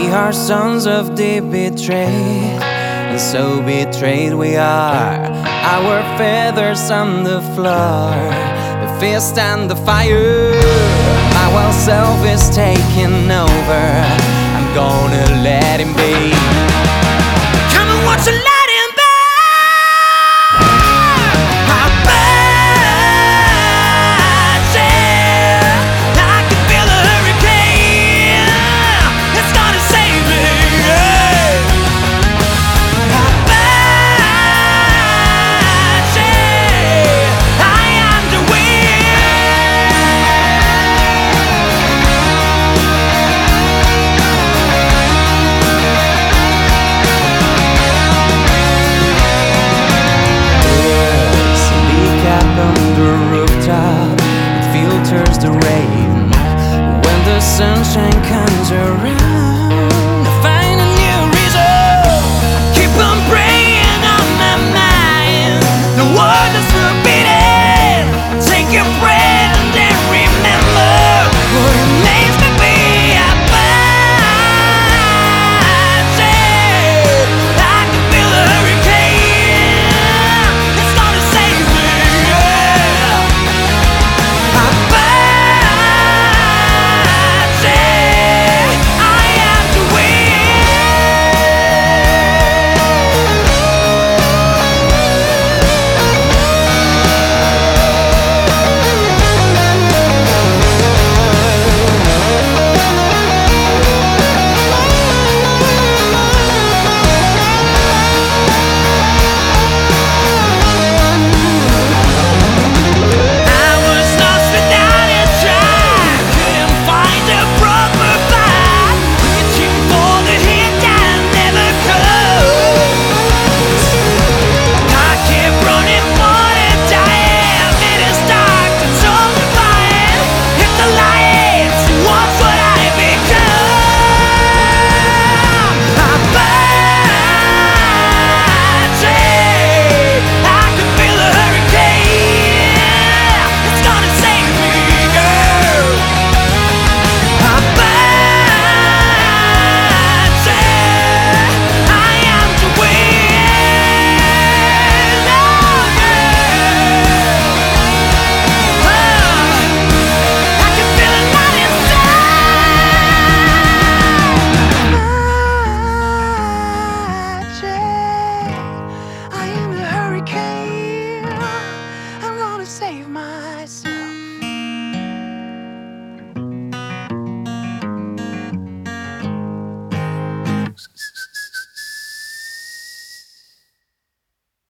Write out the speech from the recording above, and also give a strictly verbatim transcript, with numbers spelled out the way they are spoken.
We are sons of the betrayed, and so betrayed we are. Our feathers on the floor, the fist and the fire. My wild self is taking over. I'm gonna let him be. Come and watch the light.